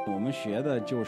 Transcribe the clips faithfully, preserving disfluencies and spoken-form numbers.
我们学的就是，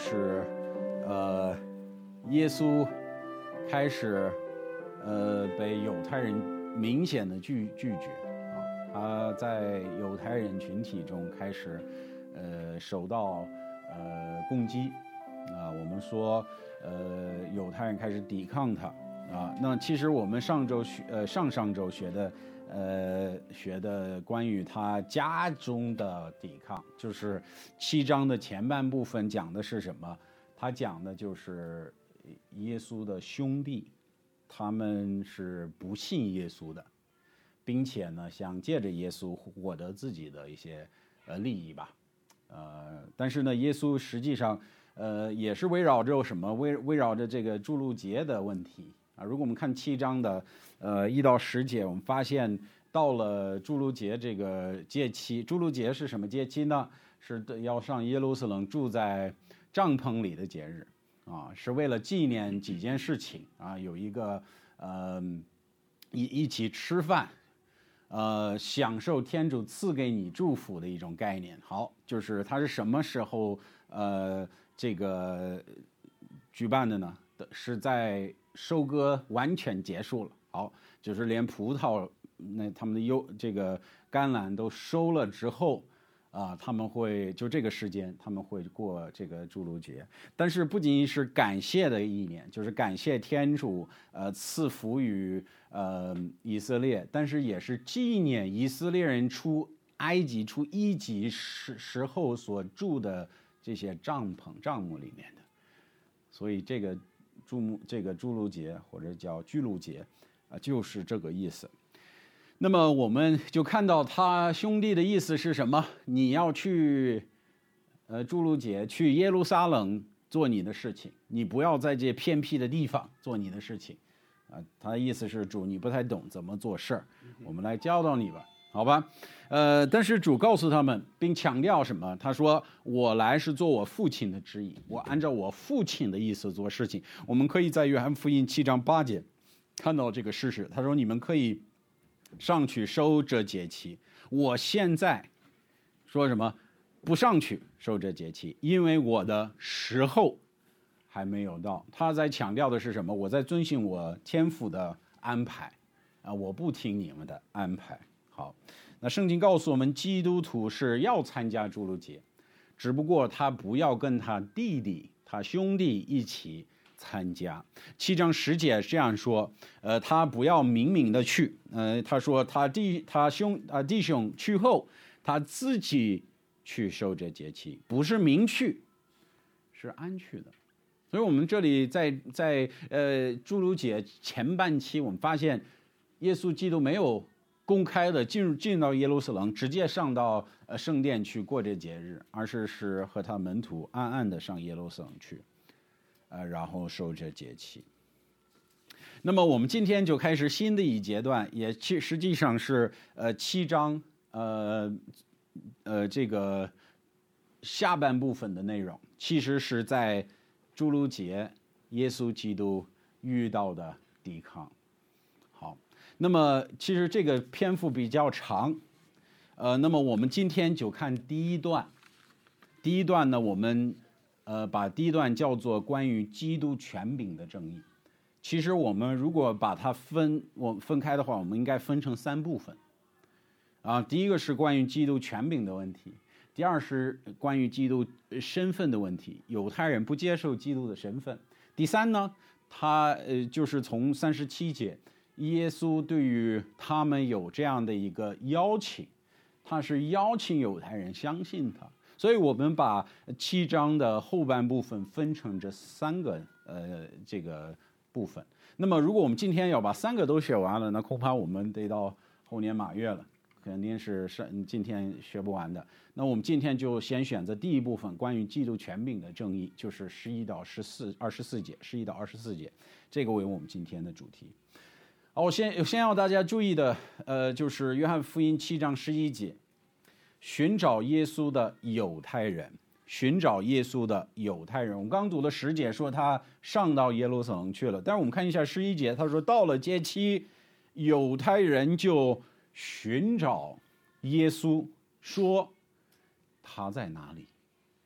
呃，耶稣开始，呃，被犹太人明显的拒拒绝啊，他在犹太人群体中开始，呃，受到呃攻击啊。我们说，呃，犹太人开始抵抗他啊。那其实我们上周学，呃，上上周学的。呃，学的关于他家中的抵抗，就是七章的前半部分讲的是什么？他讲的就是耶稣的兄弟，他们是不信耶稣的，并且呢，想借着耶稣获得自己的一些呃利益吧。呃，但是呢，耶稣实际上呃也是围绕着什么？围围绕着这个祝禄节的问题。啊，如果我们看七章的呃一到十节，我们发现到了祝禄节这个节期，祝禄节是什么节期呢？是要上耶路撒冷住在帐篷里的节日啊，是为了纪念几件事情啊，有一个呃一一起吃饭，呃，享受天主赐给你祝福的一种概念。好，就是它是什么时候呃这个举办的呢？是在收割完全结束了，好，就是连葡萄那他们的优这个橄榄都收了之后，啊、呃，他们会就这个时间他们会过这个祝禄节。但是不仅仅是感谢的意念，就是感谢天主呃赐福于呃以色列，但是也是纪念以色列人出埃及出一级时时候所住的这些帐篷帐幕里面的，所以这个。祝幕这个祝禄节或者叫居禄节，啊，就是这个意思。那么我们就看到他兄弟的意思是什么？你要去，呃，祝禄节去耶路撒冷做你的事情，你不要在这偏僻的地方做你的事情，啊，他的意思是主你不太懂怎么做事儿，我们来教导你吧。好吧，呃，但是主告诉他们，并强调什么？他说：“我来是做我父亲的旨意，我按照我父亲的意思做事情。”我们可以在约翰福音七章八节看到这个事实。他说：“你们可以上去收这节期。我现在说什么？不上去收这节期，因为我的时候还没有到。”他在强调的是什么？我在遵循我天父的安排啊，我不听你们的安排。好，那圣经告诉我们，基督徒是要参加祝禄节，只不过他不要跟他弟弟、他兄弟一起参加。七章十节这样说，呃，他不要明明的去，呃，他说他弟他兄啊弟兄去后，他自己去守这节期，不是明去，是暗去的。所以我们这里在在呃祝禄节前半期，我们发现耶稣基督没有公开的进入进到耶路撒冷，直接上到呃圣殿去过这节日，而是是和他门徒暗暗的上耶路撒冷去，呃，然后守这节期。那么我们今天就开始新的一阶段，也其实际上是呃七章呃呃这个下半部分的内容，其实是在祝禄节耶稣基督遇到的抵抗。那么其实这个篇幅比较长，呃，那么我们今天就看第一段。第一段呢，我们呃把第一段叫做关于基督权柄的正义。其实我们如果把它分我分开的话，我们应该分成三部分。啊，第一个是关于基督权柄的问题，第二是关于基督身份的问题，犹太人不接受基督的身份。第三呢，他呃就是从三十七节。耶稣对于他们有这样的一个邀请，他是邀请犹太人相信他，所以我们把七章的后半部分分成这三个呃这个部分。那么如果我们今天要把三个都学完了，那恐怕我们得到后年马月了，肯定是是今天学不完的。那我们今天就先选择第一部分，关于基督权柄的正义，就是十一到十四二十四节，十一到二十四节，这个为我们今天的主题。好，我先先要大家注意的，呃，就是约翰福音七章十一节，寻找耶稣的犹太人，寻找耶稣的犹太人。我们刚读了十节，说他上到耶路撒冷去了，但是我们看一下十一节，他说到了节期，犹太人就寻找耶稣，说他在哪里？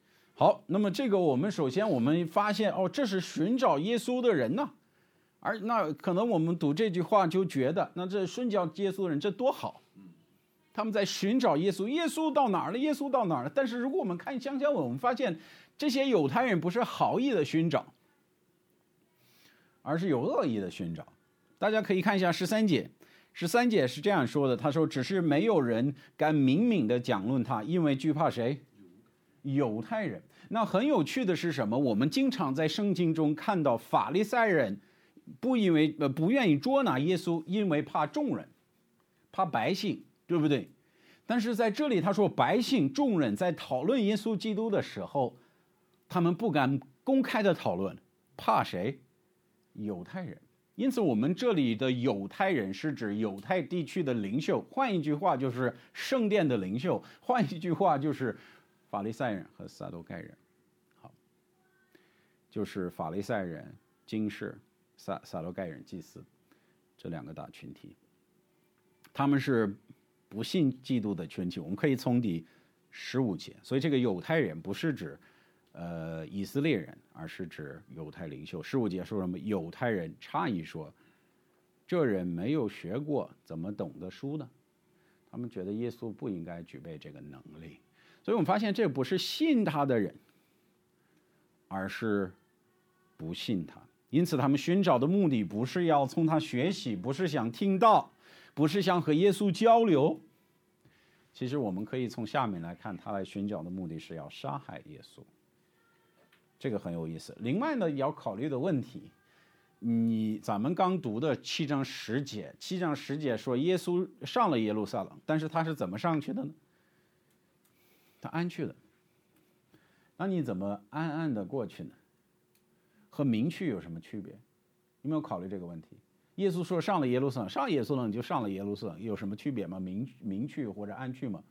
好，那么这个我们首先我们发现哦，这是寻找耶稣的人呢、啊，而那可能我们读这句话就觉得，那这寻找耶稣的人这多好，他们在寻找耶稣，耶稣到哪儿了？耶稣到哪儿了？但是如果我们看乡下文，我们发现这些犹太人不是好意的寻找，而是有恶意的寻找。大家可以看一下十三节，十三节是这样说的，他说：“只是没有人敢明明的讲论他，因为惧怕谁？犹太人。”那很有趣的是什么？我们经常在圣经中看到法利赛人不因为呃不愿意捉拿耶稣，因为怕众人，怕百姓，对不对？但是在这里他说，百姓众人在讨论耶稣基督的时候，他们不敢公开的讨论，怕谁？犹太人。因此我们这里的犹太人是指犹太地区的领袖，换一句话就是圣殿的领袖，换一句话就是法利赛人和撒都该人。好，就是法利赛人、经士、撒撒都该人、祭司这两个大群体，他们是不信基督的群体。我们可以从第十五节，所以这个犹太人不是指呃，以色列人，而是指犹太领袖。十五节说什么？犹太人诧异说：“这人没有学过，怎么懂得书呢？”他们觉得耶稣不应该具备这个能力。所以我们发现，这不是信他的人，而是不信他。因此，他们寻找的目的不是要从他学习，不是想听到，不是想和耶稣交流。其实，我们可以从下面来看，他来寻找的目的是要杀害耶稣。这个很有意思。另外呢，要考虑的问题，你咱们刚读的七章十节，七章十节说耶稣上了耶路撒冷，但是他是怎么上去的呢？他安去的。那你怎么暗暗的过去呢？和明去有什么区别？有没有考虑这个问题？耶稣说上了耶路撒冷，上耶路撒冷就上了耶路撒冷，有什么区别吗？明明去或者暗去吗？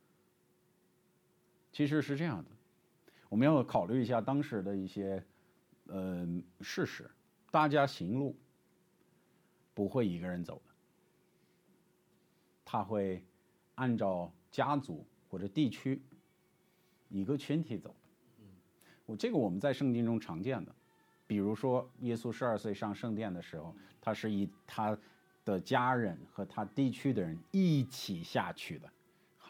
其实是这样的。我们要考虑一下当时的一些呃事实，大家行路不会一个人走的，他会按照家族或者地区一个群体走。我这个我们在圣经中常见的，比如说耶稣十二岁上圣殿的时候，他是以他的家人和他地区的人一起下去的。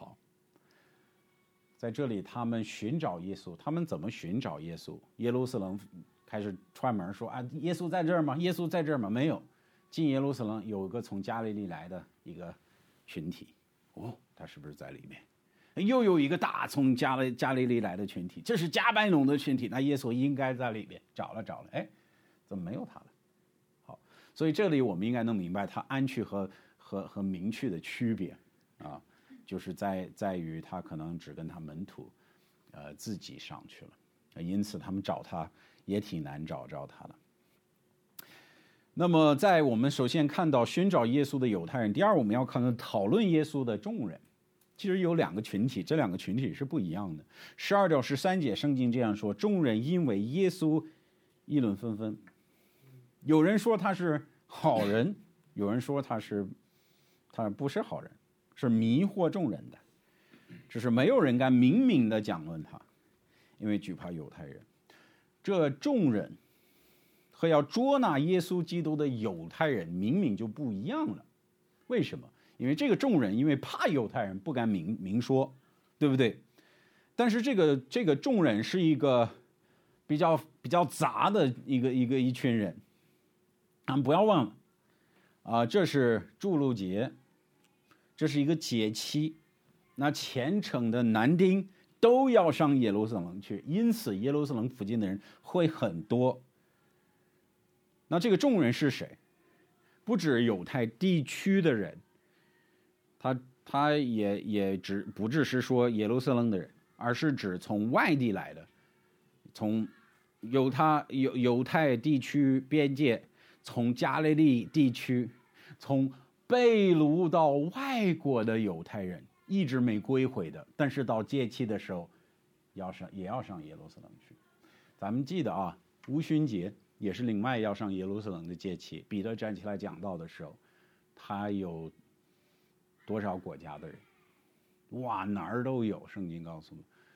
在这里，他们寻找耶稣，他们怎么寻找耶稣？耶路撒冷开始串门说啊，耶稣在这儿吗？耶稣在这儿吗？没有。进耶路撒冷有个从加利利来的一个群体，哦，他是不是在里面？又有一个大从加利加利利来的群体，这是加百农的群体，那耶稣应该在里面。找了找了，哎，怎么没有他了？好，所以这里我们应该能明白他安去和和和明去的区别啊。就是在在于他可能只跟他门徒，呃自己上去了，因此他们找他也挺难找着他的。那么在我们首先看到寻找耶稣的犹太人，第二我们要看看讨论耶稣的众人。其实有两个群体，这两个群体是不一样的。十二到十三节圣经这样说：众人因为耶稣议论纷纷，有人说他是好人，有人说他是他不是好人。是迷惑众人的，只是没有人敢明明的讲论他，因为惧怕犹太人。这众人和要捉拿耶稣基督的犹太人明明就不一样了。为什么？因为这个众人因为怕犹太人不敢明明说，对不对？但是这个这个众人是一个比较比较杂的一个一个一群人。啊，不要忘了啊，这是祝露节。这是一个节期，那虔诚的男丁都要上耶路撒冷去，因此耶路撒冷附近的人会很多。那这个众人是谁？不止犹太地区的人，他他也也只不只是说耶路撒冷的人，而是指从外地来的，从犹他犹犹太地区边界，从加利利地区，从被掳到外国的犹太人，一直没归回的，但是到节期的时候要上也要上耶路撒冷去。咱们记得啊，无旬节也是另外要上耶路撒冷的节期。彼得站起来讲道的时候，他有多少国家的人？哇，哪儿都有。圣经告诉我们，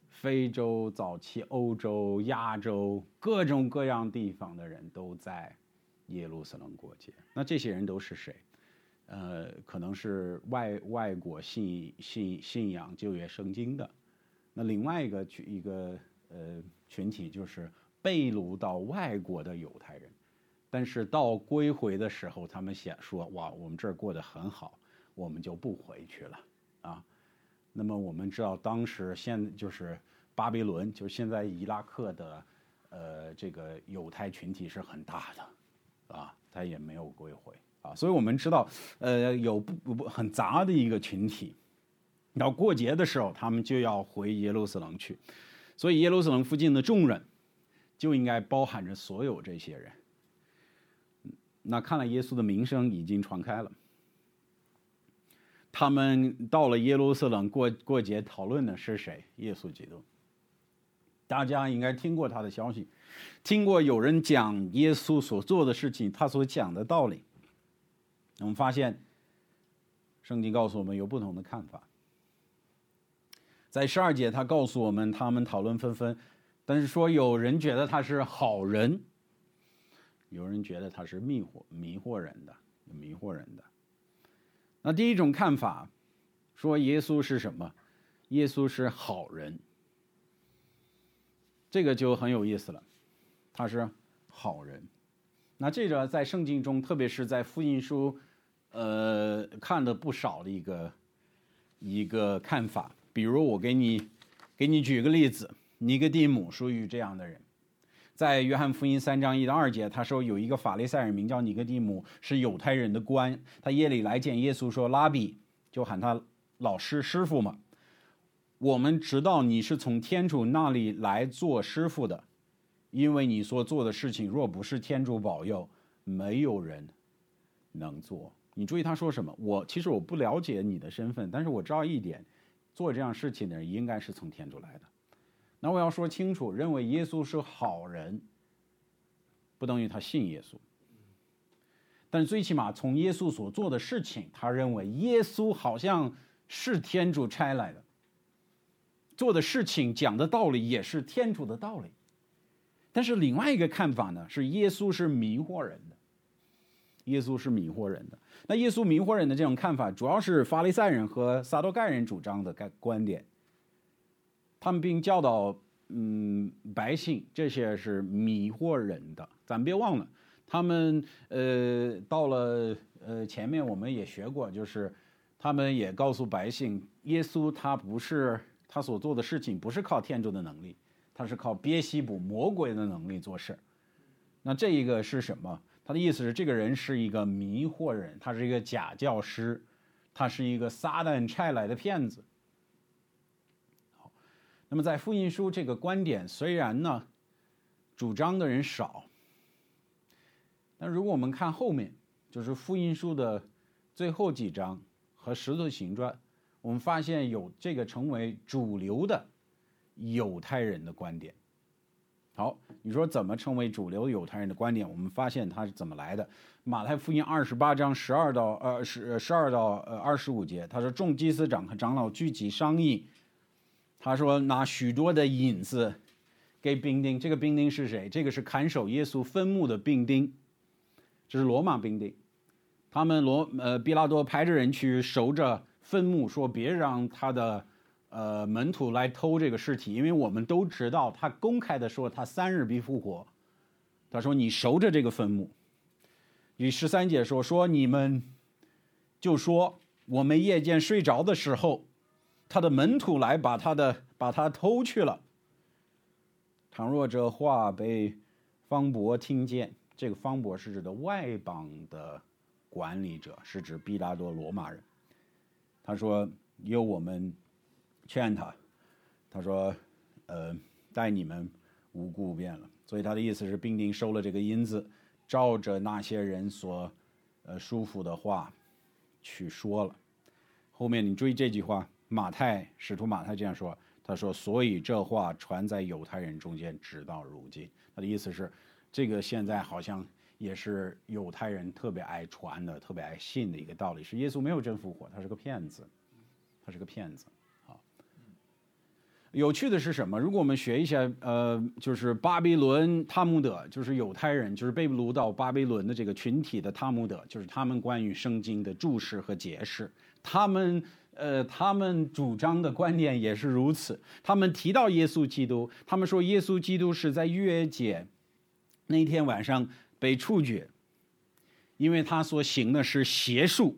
非洲、早期欧洲、亚洲各种各样地方的人都在耶路撒冷过节。那这些人都是谁？呃，可能是外外国信信信仰旧约圣经的。那另外一个一个呃群体就是被掳到外国的犹太人，但是到归回的时候，他们想说：哇，我们这儿过得很好，我们就不回去了啊。那么我们知道，当时现就是巴比伦，就是现在伊拉克的呃这个犹太群体是很大的啊，他也没有归回。啊，所以我们知道，呃，有不不很杂的一个群体，到过节的时候，他们就要回耶路撒冷去，所以耶路撒冷附近的众人就应该包含着所有这些人。那看来耶稣的名声已经传开了，他们到了耶路撒冷过过节，讨论的是谁？耶稣基督。大家应该听过他的消息，听过有人讲耶稣所做的事情，他所讲的道理。我们发现，圣经告诉我们有不同的看法。在十二节，他告诉我们，他们讨论纷纷，但是说有人觉得他是好人，有人觉得他是迷惑迷惑人的，迷惑人的。那第一种看法，说耶稣是什么？耶稣是好人，这个就很有意思了，他是好人。那这个在圣经中，特别是在福音书。呃，看的不少的一个一个看法，比如我给你给你举个例子，尼哥底母属于这样的人，在约翰福音三章一到二节，他说有一个法利赛人名叫尼哥底母，是犹太人的官，他夜里来见耶稣说：“拉比，就喊他老师师傅嘛，我们知道你是从天主那里来做师傅的，因为你所做的事情若不是天主保佑，没有人能做。”你注意他说什么？我其实我不了解你的身份，但是我知道一点，做这样事情的人应该是从天主来的。那我要说清楚，认为耶稣是好人，不等于他信耶稣。但是最起码从耶稣所做的事情，他认为耶稣好像是天主差来的，做的事情讲的道理也是天主的道理。但是另外一个看法呢，是耶稣是迷惑人的。耶稣是迷惑人的。那耶稣迷惑人的这种看法，主要是法利赛人和撒都盖人主张的观点。他们并教导嗯百姓，这些是迷惑人的。咱别忘了，他们呃到了呃前面我们也学过，就是他们也告诉百姓，耶稣他不是他所做的事情不是靠天主的能力，他是靠别西卜魔鬼的能力做事。那这一个是什么？他的意思是，这个人是一个迷惑人，他是一个假教师，他是一个撒旦差来的骗子。好，那么在福音书这个观点虽然呢主张的人少，但如果我们看后面，就是福音书的最后几章和使徒行传，我们发现有这个成为主流的犹太人的观点。好，你说怎么成为主流犹太人的观点？我们发现它是怎么来的。马太福音二十八章十二到呃十十二到呃二十五节，他说众祭司长和长老聚集商议，他说拿许多的银子给兵丁。这个兵丁是谁？这个是看守耶稣坟墓的兵丁，这是罗马兵丁。他们罗呃比拉多派着人去守着坟墓，说别让他的呃，门徒来偷这个尸体，因为我们都知道他公开的说他三日必复活。他说你守着这个坟墓。第十三节说说你们就说我们夜间睡着的时候，他的门徒来把他的把他偷去了。倘若这话被方伯听见，这个方伯是指的外邦的管理者，是指比拉多罗马人。他说有我们劝他，他说呃待你们无故变了。所以他的意思是兵丁收了这个银子，照着那些人所呃舒服的话去说了。后面你注意这句话，马太使徒马太这样说，他说所以这话传在犹太人中间直到如今。他的意思是这个现在好像也是犹太人特别爱传的特别爱信的一个道理，是耶稣没有真复活，他是个骗子，他是个骗子。 有趣的是什么？如果我们学一下，呃，就是巴比伦塔木德，就是犹太人，就是被掳到巴比伦的这个群体的塔木德，就是他们关于圣经的注释和解释，他们，呃，他们主张的观点也是如此。他们提到耶稣基督，他们说耶稣基督是在逾越节那天晚上被处决，因为他所行的是邪术，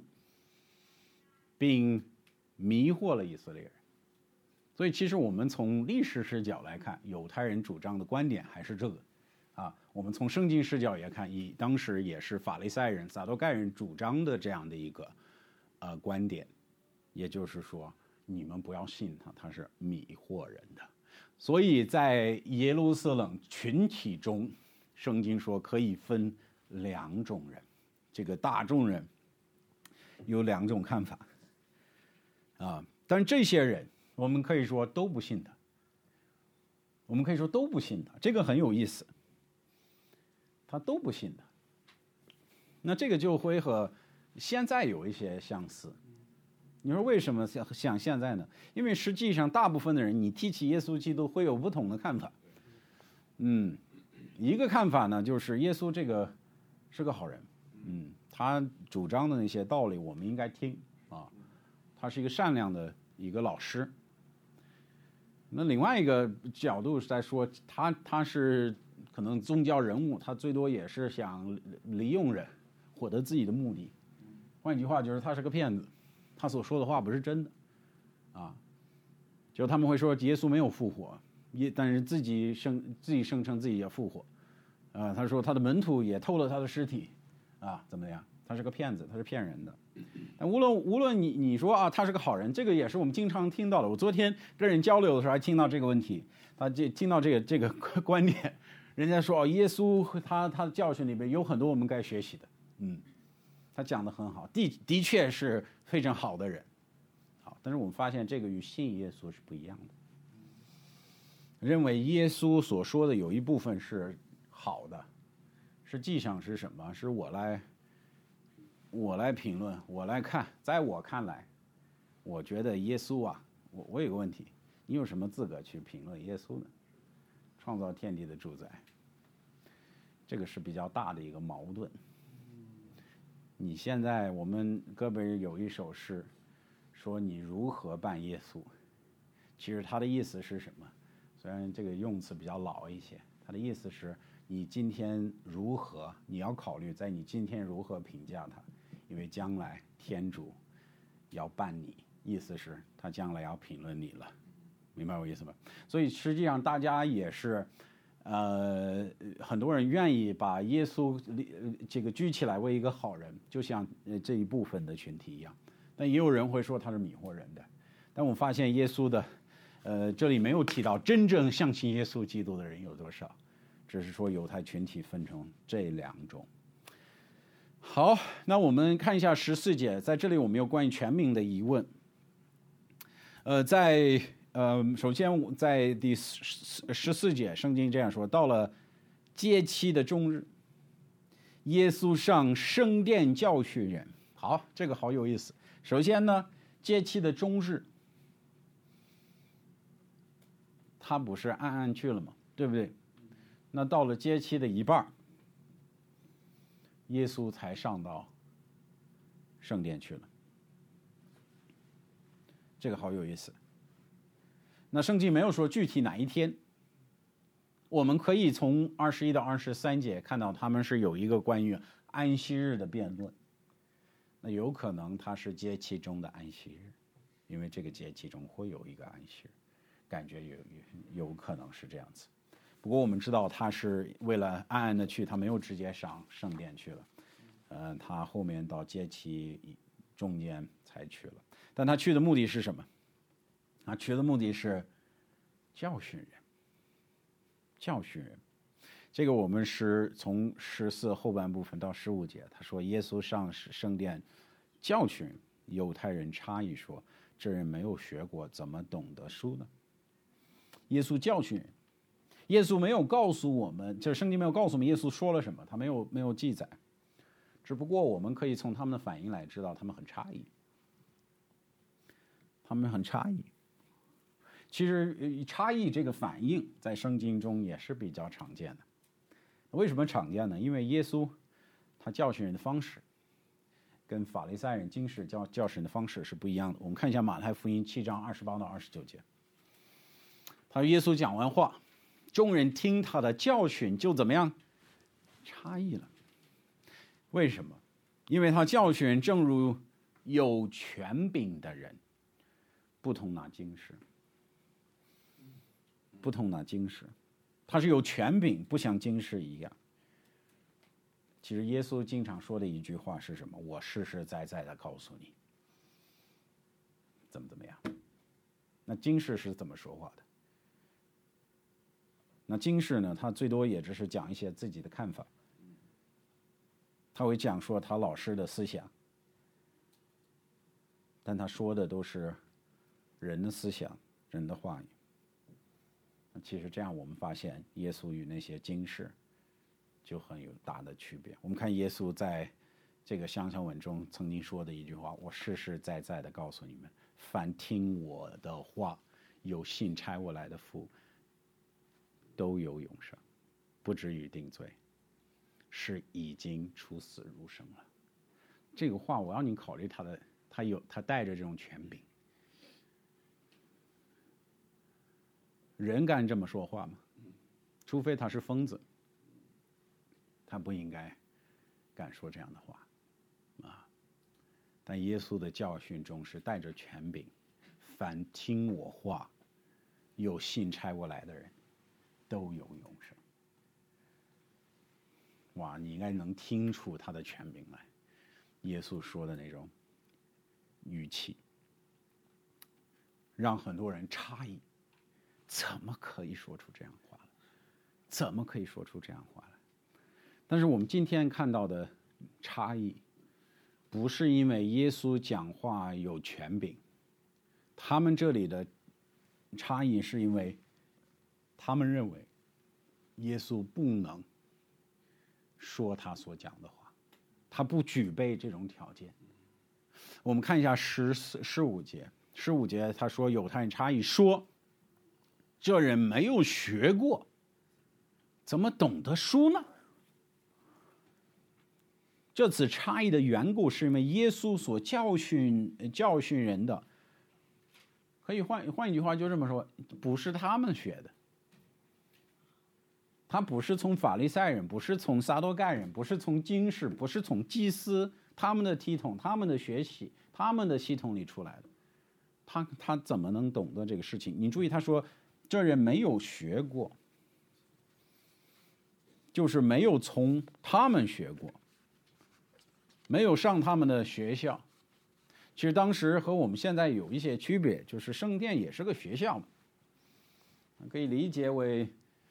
并迷惑了以色列人。所以其实我们从历史视角来看，犹太人主张的观点还是这个，啊，我们从圣经视角也看，以当时也是法利赛人、撒都盖人主张的这样的一个呃观点，也就是说，你们不要信他，他是迷惑人的。所以在耶路撒冷群体中，圣经说可以分两种人，这个大众人有两种看法，啊，但这些人。我们可以说都不信他，我们可以说都不信他，这个很有意思，他都不信他。那这个就会和现在有一些相似。你说为什么像像现在呢？因为实际上大部分的人，你提起耶稣基督会有不同的看法。嗯，一个看法呢，就是耶稣这个是个好人，嗯，他主张的那些道理我们应该听啊，他是一个善良的一个老师。那另外一个角度是在说，他他是可能宗教人物，他最多也是想利用人，获得自己的目的。换一句话就是他是个骗子，他所说的话不是真的，啊，就他们会说耶稣没有复活，也但是自己声自己声称自己也复活，啊，他说他的门徒也偷了他的尸体，啊，怎么样？他是个骗子，他是骗人的。但无论无论你你说啊，他是个好人，这个也是我们经常听到的。我昨天跟人交流的时候还听到这个问题，他这听到这个这个观点，人家说哦，耶稣他他的教训里面有很多我们该学习的，嗯，他讲的很好，的的确是非常好的人，好，但是我们发现这个与信耶稣是不一样的，认为耶稣所说的有一部分是好的，实际上是什么？是我来。我来评论，我来看，在我看来，我觉得耶稣啊，我我有个问题，你有什么资格去评论耶稣呢？创造天地的主宰，这个是比较大的一个矛盾。你现在我们哥本人有一首诗，说你如何办耶稣，其实他的意思是什么？虽然这个用词比较老一些，他的意思是你今天如何，你要考虑在你今天如何评价他。因为将来天主要办你，意思是他将来要评论你了，明白我意思吗？所以实际上大家也是，呃，很多人愿意把耶稣这个举起来为一个好人，就像这一部分的群体一样。但也有人会说他是迷惑人的。但我发现耶稣的，呃，这里没有提到真正相信耶稣基督的人有多少，只是说犹太群体分成这两种。好，那我们看一下十四节，在这里我们有关于全名的疑问。呃，在呃，首先在第十四节，圣经这样说：到了节期的终日，耶稣上圣殿教训人。好，这个好有意思。首先呢，节期的终日，他不是暗暗去了吗？对不对？那到了节期的一半，耶稣才上到圣殿去了，这个好有意思。那圣经没有说具体哪一天，我们可以从二十一到二十三节看到他们是有一个关于安息日的辩论。那有可能它是节期中的安息日，因为这个节期中会有一个安息日，感觉有有可能是这样子。不过我们知道他是为了暗暗的去，他没有直接上圣殿去了，呃，他后面到节期中间才去了。但他去的目的是什么？他去的目的是教训人，教训人。这个我们是从十四后半部分到十五节，他说耶稣上圣殿教训人，犹太人诧异说：“这人没有学过，怎么懂得书呢？”耶稣教训人。耶稣没有告诉我们，就是圣经没有告诉我们耶稣说了什么，他没有没有记载。只不过我们可以从他们的反应来知道，他们很诧异，他们很诧异。 其实差异这个反应在圣经中也是比较常见的。为什么常见呢？因为耶稣他教训人的方式跟法利赛人经世教教训的方式是不一样的。我们看一下马太福音七章二十八到二十九节，他说耶稣讲完话，众人听他的教训就怎么样？差异了。为什么？因为他教训正如有权柄的人，不同拿经世，不同拿经世，他是有权柄，不像经世一样。其实耶稣经常说的一句话是什么？我实实在在的告诉你，怎么怎么样。那经世是怎么说话的？那经世呢，他最多也只是讲一些自己的看法，他会讲说他老师的思想，但他说的都是人的思想，人的话语。其实这样我们发现耶稣与那些经世就很有大的区别。我们看耶稣在这个相像文中曾经说的一句话，我实实在在的告诉你们，凡听我的话有信差我来的父都有永生，不至于定罪，是已经出死入生了。这个话我要你考虑他的，他有他带着这种权柄。人敢这么说话吗？除非他是疯子，他不应该敢说这样的话啊。但耶稣的教训中是带着权柄，凡听我话有信差我来的人都有永生。哇，你应该能听出他的权柄来，耶稣说的那种语气让很多人诧异，怎么可以说出这样话来？怎么可以说出这样话来？但是我们今天看到的差异，不是因为耶稣讲话有权柄，他们这里的差异是因为他们认为耶稣不能说他所讲的话，他不具备这种条件。我们看一下十四、十五节，十五节他说犹太人差异说，这人没有学过，怎么懂得书呢？这次差异的缘故是因为耶稣所教训教训人的，可以换换一句话就这么说，不是他们学的。他不是从法利赛人，不是从撒都该人，不是从经世，不是从祭司他们的体统、他们的学习、他们的系统里出来的。他他怎么能懂得这个事情？你注意，他说这人没有学过，就是没有从他们学过，没有上他们的学校。其实当时和我们现在有一些区别，就是圣殿也是个学校嘛，可以理解为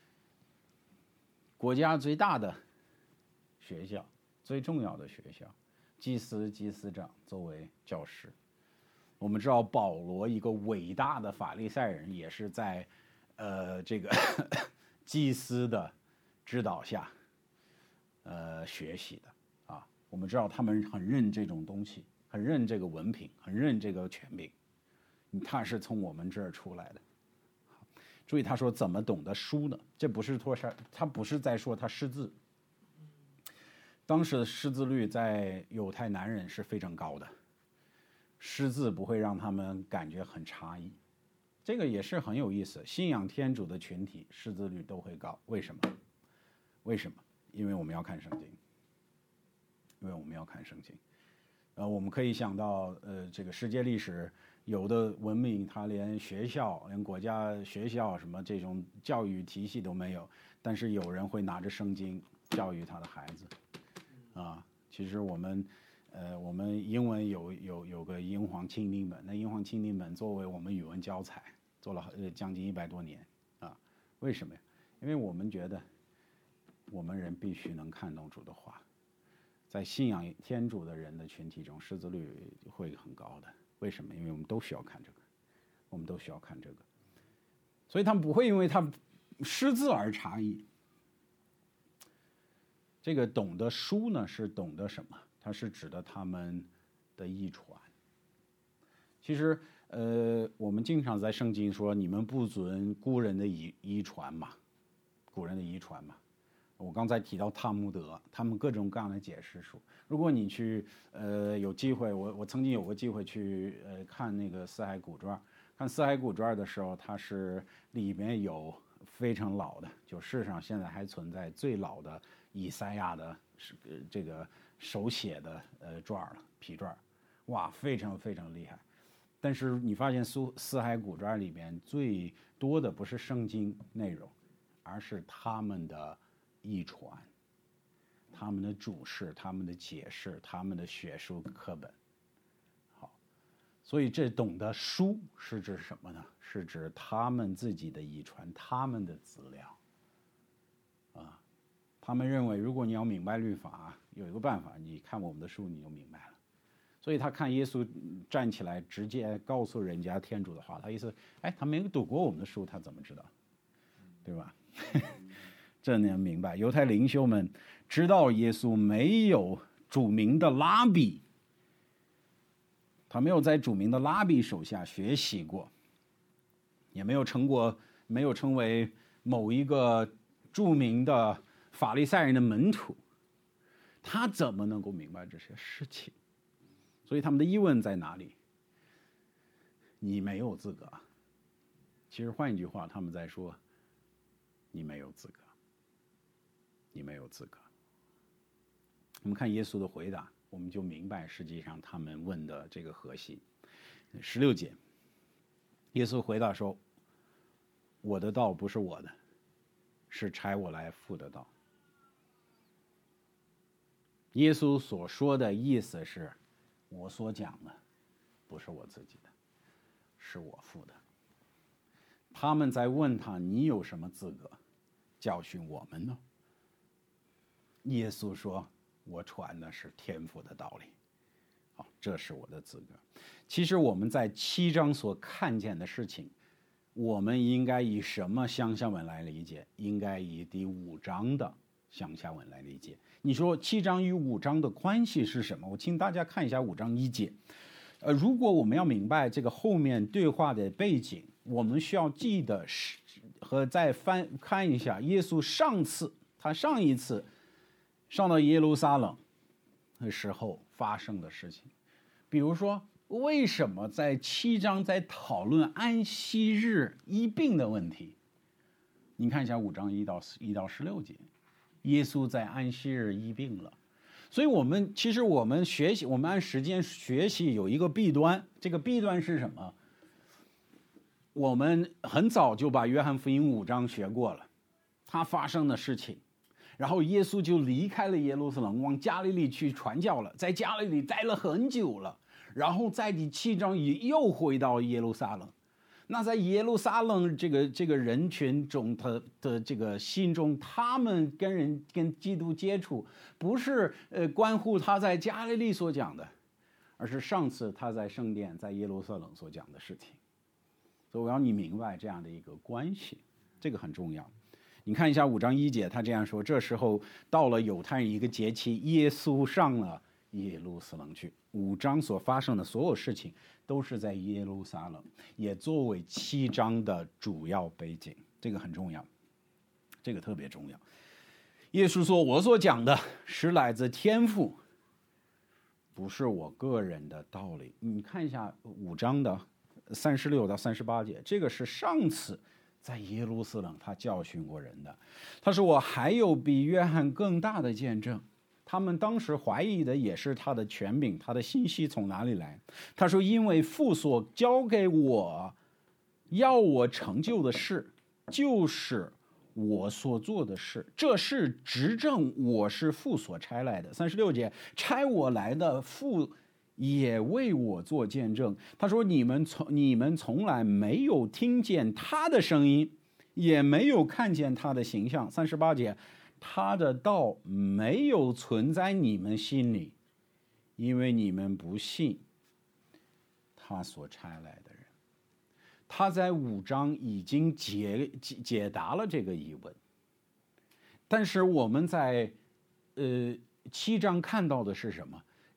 国家最大的学校，最重要的学校，祭司、祭司长作为教师。我们知道保罗一个伟大的法利赛人，也是在呃这个祭司的指导下呃学习的啊。我们知道他们很认这种东西，很认这个文凭，很认这个权柄，他是从我们这儿出来的。注意他说怎么懂得书呢？这不是说他不是在说他识字。当时的识字率在犹太男人是非常高的，识字不会让他们感觉很诧异。这个也是很有意思，信仰天主的群体识字率都会高，为什么？为什么？因为我们要看圣经，因为我们要看圣经。呃，我们可以想到，呃，这个世界历史有的文明，它连学校、连国家学校什么这种教育体系都没有，但是有人会拿着圣经教育他的孩子。啊，其实我们，呃，我们英文有有有个英皇钦定本，那英皇钦定本作为我们语文教材，做了呃将近一百多年啊。为什么呀？因为我们觉得，我们人必须能看懂主的话。在信仰天主的人的群体中，识字率会很高的。为什么？因为我们都需要看这个，我们都需要看这个，所以他们不会因为他识字而差异。这个懂得书呢，是懂得什么？它是指的他们的遗传。其实， 呃，我们经常在圣经说，你们不遵古人的遗遗传嘛，古人的遗传嘛。我刚才提到塔木德，他们各种各样的解释书。如果你去呃有机会，我我曾经有过机会去呃看那个四海古传，看四海古传的时候，它是里面有非常老的，就世上现在还存在最老的以赛亚的呃这个手写的呃传了皮传，哇，非常非常厉害。但是你发现四四海古传里面最多的不是圣经内容，而是他们的译传，他们的注释，他们的解释，他们的学术课本。好，所以这懂得书是指什么呢？是指他们自己的译传，他们的资料。啊，他们认为如果你要明白律法，有一个办法，你看我们的书你就明白了。所以他看耶稣站起来直接告诉人家天主的话，他意思，哎，他没有读过我们的书，他怎么知道？对吧？这能明白。犹太领袖们知道耶稣没有著名的拉比，他没有在著名的拉比手下学习过，也没有成过，没有成为某一个著名的法利赛人的门徒，他怎么能够明白这些事情？所以他们的疑问在哪里？你没有资格。其实换一句话，他们在说，你没有资格，你没有资格。我们看耶稣的回答，我们就明白实际上他们问的这个核心。十六节，耶稣回答说：“我的道不是我的，是差我来父的道。”耶稣所说的意思是，我所讲的不是我自己的，是我父的。他们在问他，你有什么资格教训我们呢？耶稣说，我传的是天父的道理。好，这是我的资格。其实我们在七章所看见的事情，我们应该以什么上下文来理解？应该以第五章的上下文来理解。你说七章与五章的关系是什么？我请大家看一下五章一节。呃，如果我们要明白这个后面对话的背景，我们需要记得是和再翻看一下耶稣上次他上一次上到耶路撒冷的时候发生的事情。比如说，为什么在七章在讨论安息日医病的问题？你看一下五章一到一到十六节。耶稣在安息日医病了，所以我们其实我们学习，我们按时间学习有一个弊端，这个弊端是什么？我们很早就把约翰福音五章学过了，他发生的事情，然后耶稣就离开了耶路撒冷，往加利利去传教了，在加利利待了很久了，然后在第七章也又回到耶路撒冷。那在耶路撒冷这个这个人群中的的这个心中，他们跟人跟基督接触，不是呃关乎他在加利利所讲的，而是上次他在圣殿在耶路撒冷所讲的事情。所以我要你明白这样的一个关系，这个很重要。你看一下五章一节，他这样说：这时候到了犹太人一个节期，耶稣上了耶路撒冷去。五章所发生的所有事情都是在耶路撒冷，也作为七章的主要背景，这个很重要，这个特别重要。耶稣说，我所讲的是来自天父，不是我个人的道理。你看一下五章的三十六到三十八节，这个是上次在耶路撒冷他教训过人的。他说，我还有比约翰更大的见证。他们当时怀疑的也是他的权柄，他的信息从哪里来？他说，因为父所交给我要我成就的事，就是我所做的事，这是执证我是父所差来的。三十六节，差我来的父也为我做见证。他说，你们从你们从来没有听见他的声音，也没有看见他的形象。三十八节，他的道没有存在你们心里，因为你们不信他所差来的人。他在五章已经 解, 解答了这个疑问，但是我们在呃七章看到的是什么？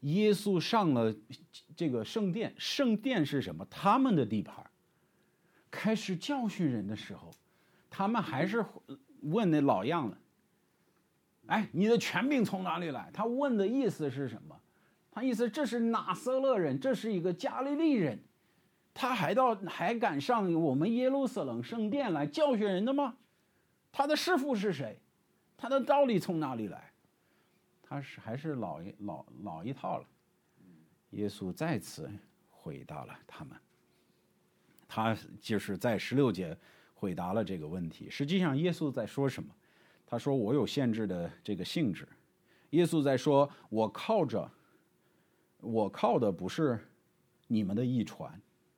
耶稣上了这个圣殿，圣殿是什么？他们的地盘。开始教训人的时候，他们还是问那老样了。哎，你的权柄从哪里来？他问的意思是什么？他意思这是拿撒勒人，这是一个加利利人，他还到还敢上我们耶路撒冷圣殿来教训人的吗？他的师傅是谁？他的道理从哪里来？他是还是老一老老一套了。耶稣再次回答了他们。他就是在十六节回答了这个问题。实际上，耶稣在说什么？他说：“我有限制的这个性质。”耶稣在说：“我靠着，我靠的不是你们的遗传，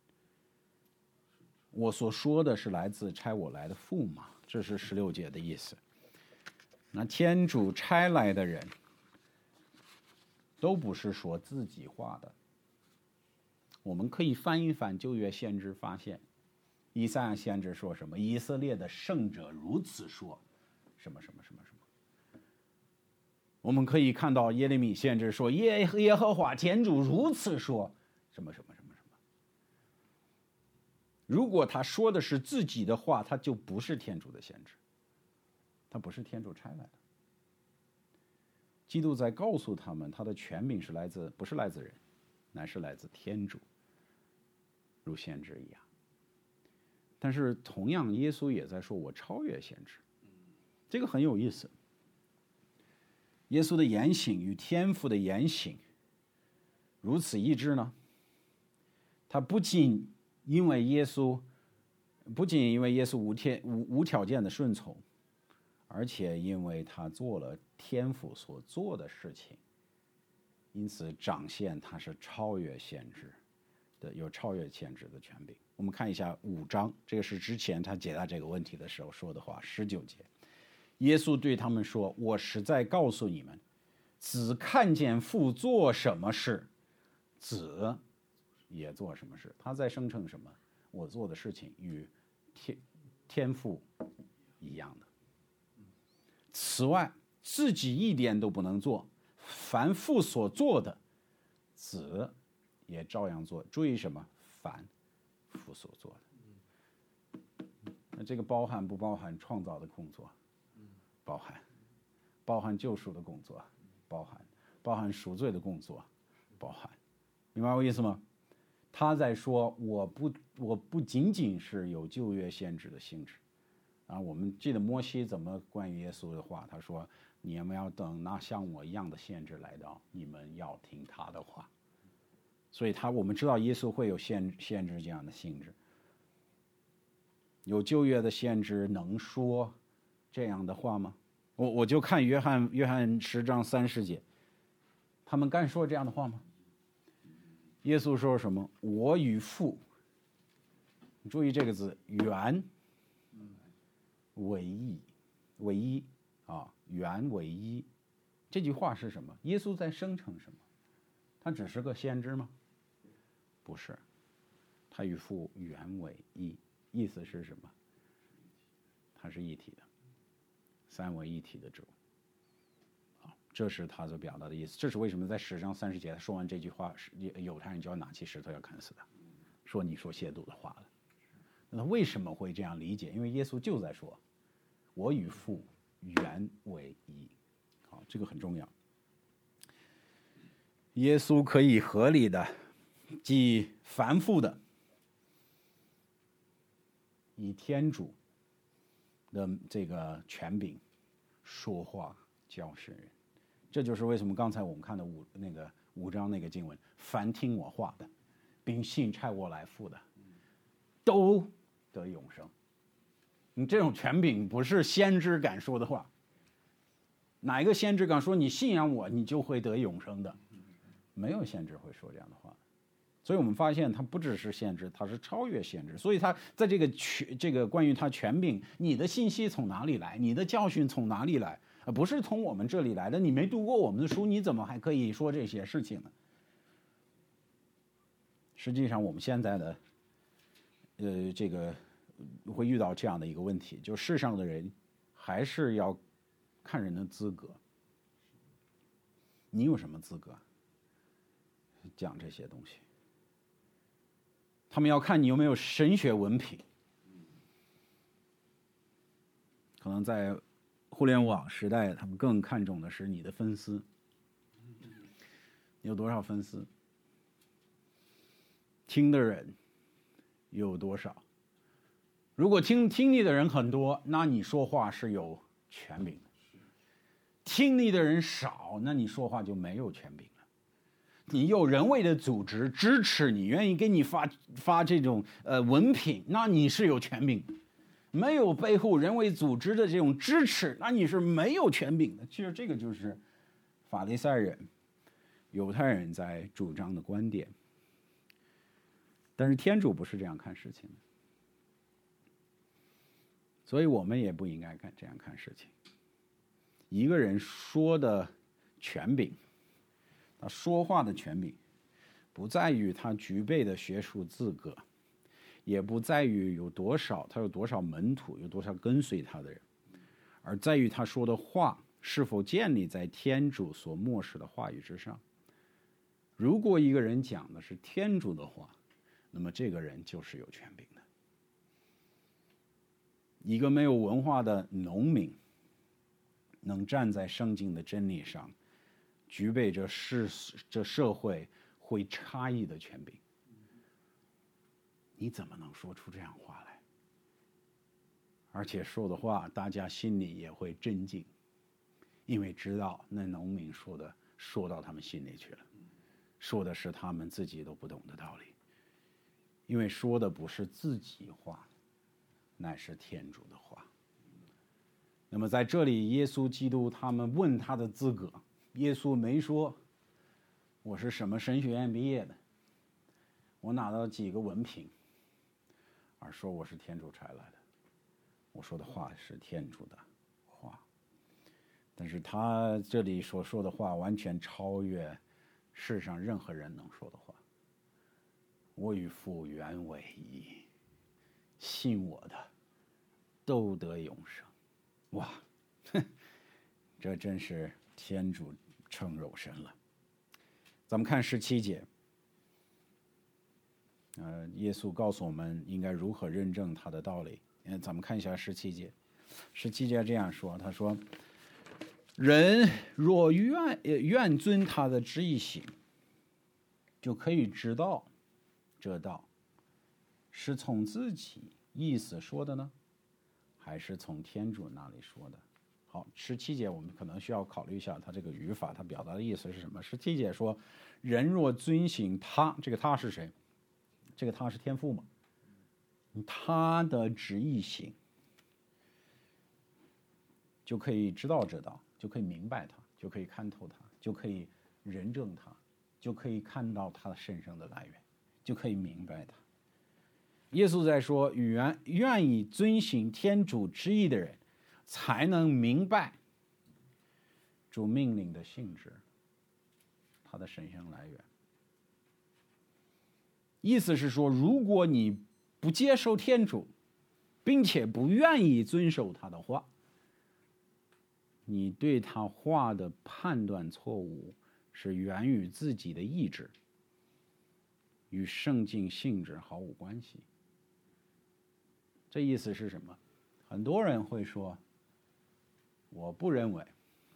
我所说的是来自差我来的父嘛。”这是十六节的意思。那天主差来的人，都不是说自己话的。我们可以翻一翻旧约先知，发现以赛亚先知说什么？以色列的圣者如此说，什么什么什么什么。我们可以看到耶利米先知说，耶耶和华天主如此说，什么什么什么什么。如果他说的是自己的话，他就不是天主的先知，他不是天主差来的。基督在告诉他们，他的权柄是来自不是来自人，乃是来自天主。如先知一样，但是同样，耶稣也在说：“我超越先知。”这个很有意思。耶稣的言行与天父的言行如此一致呢？他不仅因为耶稣，不仅因为耶稣无天无无条件的顺从，而且因为他做了天父所做的事情，因此彰显他是超越先知。的有超越先知的权柄。我们看一下五章，这个是之前他解答这个问题的时候说的话。十九节，耶稣对他们说：“我实在告诉你们，子看见父做什么事，子也做什么事。”他在声称什么？我做的事情与天天父一样的。此外，自己一点都不能做，凡父所做的，子也照样做。注意什么？凡父所做的。那这个包含不包含创造的工作？包含。包含救赎的工作？包含。包含赎罪的工作？包含。明白我意思吗？他在说，我不，我不仅仅是有旧约先知的性质。啊，我们记得摩西怎么关于耶稣的话，他说：“你们要等那像我一样的先知来到，你们要听他的话。”所以他我们知道耶稣会有先先知这样的性质。有旧约的先知能说这样的话吗？我我就看约翰约翰十章三十节，他们敢说这样的话吗？耶稣说什么？我与父，你注意这个字，原为一，为一啊，原为一。这句话是什么？耶稣在声称什么？他只是个先知吗？不是，他与父原为一，意思是什么？他是一体的，三位一体的主。啊，这是他所表达的意思。这是为什么在十章三十节他说完这句话，犹太人就要拿起石头要砍死他，说你说亵渎的话了。那为什么会这样理解？因为耶稣就在说，我与父原为一。好，这个很重要。耶稣可以合理的，既繁复的，以天主的这个权柄说话教训人。这就是为什么刚才我们看的五那个五章那个经文，凡听我话的，并信差我来父的，都得永生。你这种权柄不是先知敢说的话。哪一个先知敢说你信仰我，你就会得永生的？没有先知会说这样的话。所以我们发现他不只是先知，他是超越先知。所以他在这个权这个关于他权柄，你的信息从哪里来？你的教训从哪里来？而不是从我们这里来的。你没读过我们的书，你怎么还可以说这些事情呢？实际上，我们现在的呃这个会遇到这样的一个问题，就世上的人还是要看人的资格。你有什么资格？ 讲这些东西。他们要看你有没有神学文凭。可能在互联网时代，他们更看重的是你的粉丝，你有多少粉丝，听的人有多少。如果听听你的人很多，那你说话是有权柄的；听你的人少，那你说话就没有权柄了。你有人为的组织支持你，愿意给你发发这种呃文凭，那你是有权柄的。没有背后人为组织的这种支持，那你是没有权柄的。其实这个就是法利赛人、犹太人在主张的观点。但是天主不是这样看事情的，所以我们也不应该看这样看事情。一个人说的权柄，他说话的权柄，不在于他具备的学术资格，也不在于有多少他有多少门徒，有多少跟随他的人，而在于他说的话是否建立在天主所默示的话语之上。如果一个人讲的是天主的话，那么这个人就是有权柄的。一个没有文化的农民能站在圣经的真理上，具备着世这社会会差异的权柄，你怎么能说出这样话来？而且说的话大家心里也会震惊，因为知道那农民说的说到他们心里去了，说的是他们自己都不懂的道理，因为说的不是自己话，乃是天主的话。那么在这里，耶稣基督他们问他的资格，耶稣没说我是什么神学院毕业的，我拿到几个文凭，而说我是天主差来的，我说的话是天主的话。但是他这里所说的话完全超越世上任何人能说的话。我与父原为一，信我的都得永生。哇，这真是天主成肉身了。咱们看十七节，呃，耶稣告诉我们应该如何认证他的道理。嗯，咱们看一下十七节。十七节这样说，他说：“人若愿愿遵他的旨意行，就可以知道这道是从自己意思说的呢，还是从天主那里说的？”好，十七节我们可能需要考虑一下他这个语法，他表达的意思是什么。十七节说：“人若遵行他，这个他是谁？这个他是天父嘛？他的旨意行，就可以知道这道，就可以明白他，就可以看透他，就可以认证他，就可以看到他身上的来源，就可以明白他。”耶稣在说，愿愿意遵行天主旨意的人，才能明白主命令的性质，他的神圣来源。意思是说，如果你不接受天主，并且不愿意遵守他的话，你对他话的判断错误是源于自己的意志，与圣经性质毫无关系。这意思是什么？很多人会说，我不认为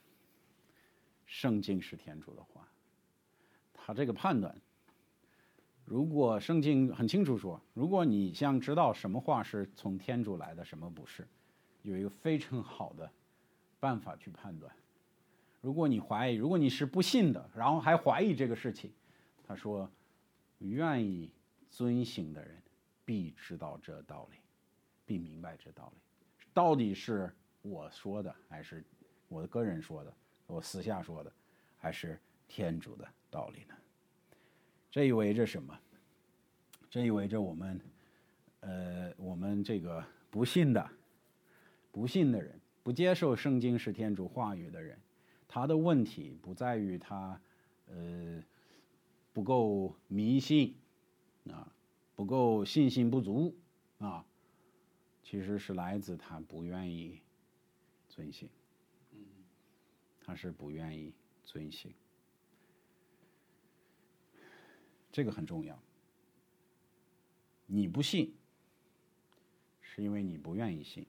圣经是天主的话。他这个判断，如果圣经很清楚说，如果你想知道什么话是从天主来的，什么不是，有一个非常好的办法去判断。如果你怀疑，如果你是不信的，然后还怀疑这个事情，他说，愿意遵行的人必知道这道理，必明白这道理。到底是我说的，还是我的个人说的，我私下说的，还是天主的道理呢？这意味着什么？这意味着我们，呃，我们这个不信的、不信的人，不接受圣经是天主话语的人，他的问题不在于他，呃，不够迷信啊，不够信心不足啊，其实是来自他不愿意遵行，他是不愿意遵行。 这个很重要。你不信，是因为你不愿意信；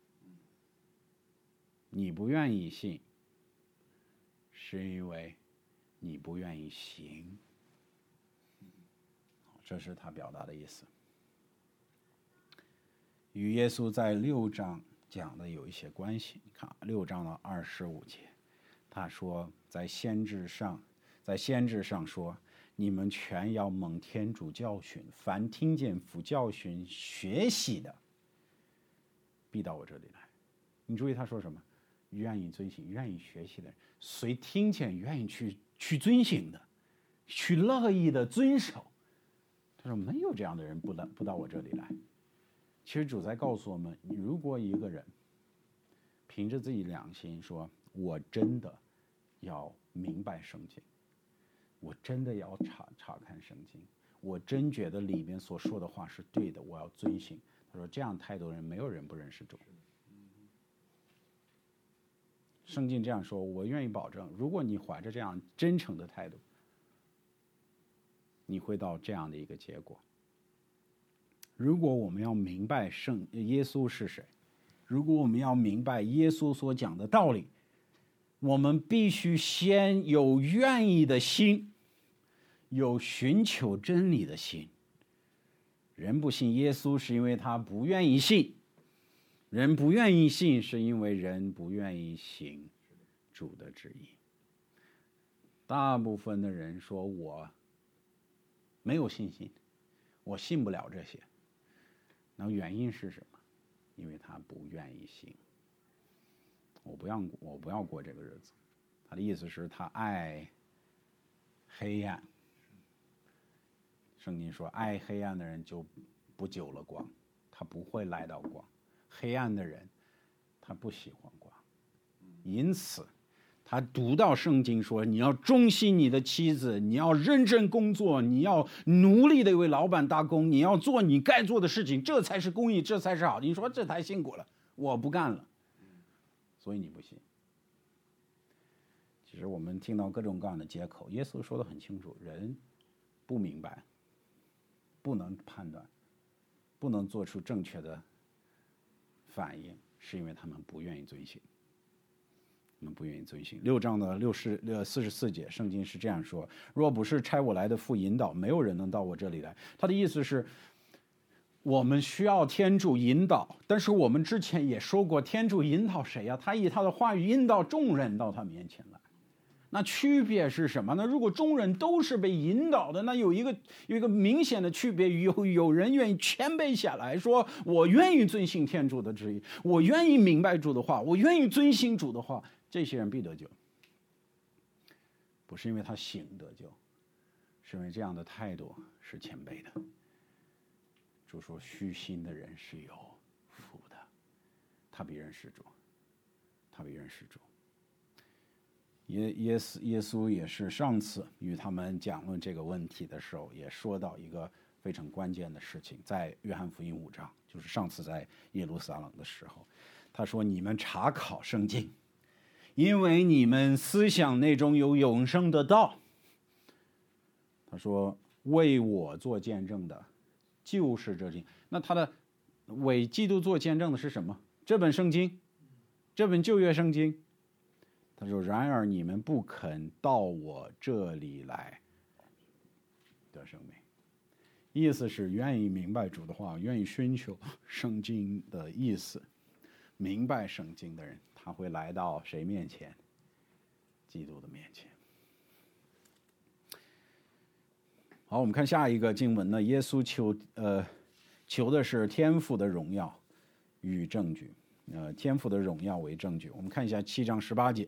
你不愿意信，是因为你不愿意行。这是他表达的意思。与耶稣在六章讲的有一些关系。你看六章的二十五节，他说在先知上，在先知上说，你们全要蒙天主教训，凡听见父教训学习的，必到我这里来。你注意他说什么？愿意遵行、愿意学习的人，谁听见愿意去去遵行的，去乐意的遵守。他说没有这样的人不到不到我这里来。其实主在告诉我们，如果一个人凭着自己良心说，我真的要明白圣经，我真的要查查看圣经，我真觉得里面所说的话是对的，我要遵行。他说这样太多人，没有人不认识主。圣经这样说，我愿意保证，如果你怀着这样真诚的态度，你会到这样的一个结果。如果我们要明白圣耶稣是谁，如果我们要明白耶稣所讲的道理，我们必须先有愿意的心，有寻求真理的心。人不信耶稣是因为他不愿意信，人不愿意信是因为人不愿意行主的旨意。大部分的人说我没有信心，我信不了这些。那原因是什么？因为他不愿意信。我不要，我不要过这个日子。他的意思是他爱黑暗。圣经说，爱黑暗的人就不久了光，他不会来到光。黑暗的人，他不喜欢光，因此他读到圣经说，你要忠心你的妻子，你要认真工作，你要努力的为老板打工，你要做你该做的事情，这才是公义，这才是好。你说这太辛苦了，我不干了，所以你不信。其实我们听到各种各样的借口，耶稣说得很清楚，人不明白，不能判断，不能做出正确的反应，是因为他们不愿意遵行。他们不愿意遵行。六章的六十六四十四节，圣经是这样说：若不是差我来的父引导，没有人能到我这里来。他的意思是，我们需要天主引导，但是我们之前也说过，天主引导谁呀？他以他的话语引导众人到他面前来。那区别是什么呢？如果众人都是被引导的，那有一个有一个明显的区别，有有人愿意谦卑下来说，我愿意遵行天主的旨意，我愿意明白主的话，我愿意遵行主的话，这些人必得救。不是因为他行得救，是因为这样的态度是谦卑的。主说，虚心的人是有福的，他必认识主，他必认识主。耶耶稣耶稣也是上次与他们讲论这个问题的时候，也说到一个非常关键的事情，在约翰福音五章，就是上次在耶路撒冷的时候，他说：“你们查考圣经，因为你们思想内中有永生的道。”他说：“为我做见证的，就是这经。”那他的为基督做见证的是什么？这本圣经，这本旧约圣经。他说：“然而你们不肯到我这里来得生命。”意思是愿意明白主的话，愿意寻求圣经的意思，明白圣经的人，他会来到谁面前？基督的面前。好，我们看下一个经文呢。耶稣求呃求的是天父的荣耀与证据，呃天父的荣耀为证据。我们看一下七章十八节。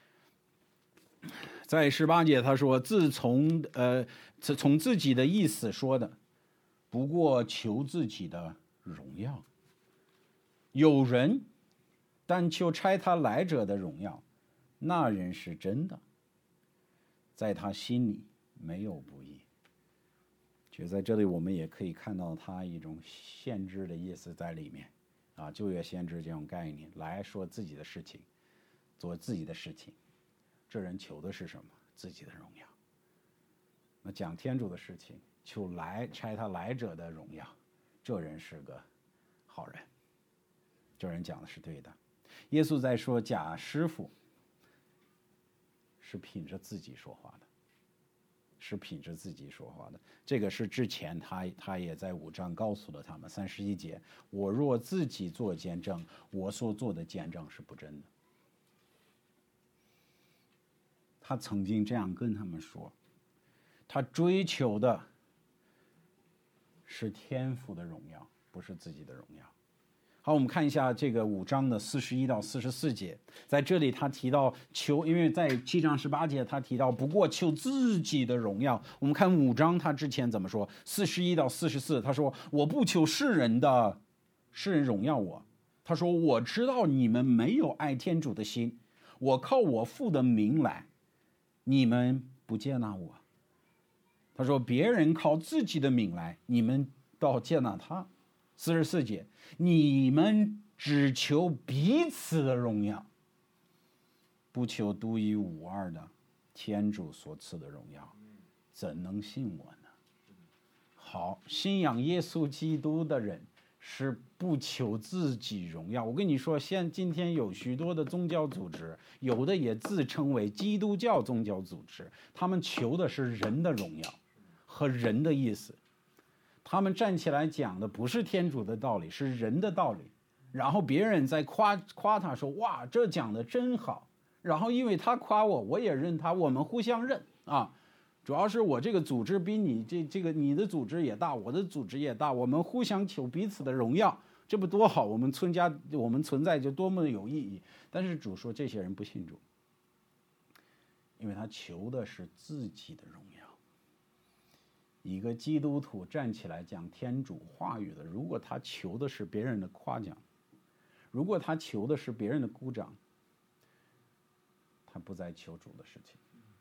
在十八节他说，自从呃从自己的意思说的，不过求自己的荣耀。有人但求差他来者的荣耀，那人是真的，在他心里没有不义。其实在这里我们也可以看到他一种先知的意思在里面啊，旧约先知这种概念，来说自己的事情，做自己的事情。这人求的是什么？自己的荣耀。 那讲天主的事情，求来差他来者的荣耀，这人是个好人，这人讲的是对的。耶稣在说假师傅是凭着自己说话的，是凭着自己说话的。这个是之前他他也在五章告诉了他们，三十一节，我若自己做见证，我所做的见证是不真的。他曾经这样跟他们说，他追求的是天父的荣耀，不是自己的荣耀。好，我们看一下这个五章的四十一到四十四节，在这里他提到求，因为在七章十八节他提到不过求自己的荣耀。我们看五章他之前怎么说，四十一到四十四，他说我不求世人的，世人荣耀我。他说我知道你们没有爱天主的心，我靠我父的名来，你们不接纳我。他说别人靠自己的名来，你们倒接纳他。四十四节，你们只求彼此的荣耀，不求独一无二的天主所赐的荣耀，怎能信我呢？好，信仰耶稣基督的人是不求自己荣耀。我跟你说，现今天有许多的宗教组织，有的也自称为基督教宗教组织，他们求的是人的荣耀和人的意思。他们站起来讲的不是天主的道理，是人的道理，然后别人在夸夸他说哇这讲的真好，然后因为他夸我，我也认他，我们互相认啊。主要是我这个组织比你这这个你的组织也大，我的组织也大，我们互相求彼此的荣耀，这不多好？我们存家我们存在就多么的有意义。但是主说这些人不信主，因为他求的是自己的荣耀。一个基督徒站起来讲天主话语的，如果他求的是别人的夸奖，如果他求的是别人的鼓掌，他不再求主的事情，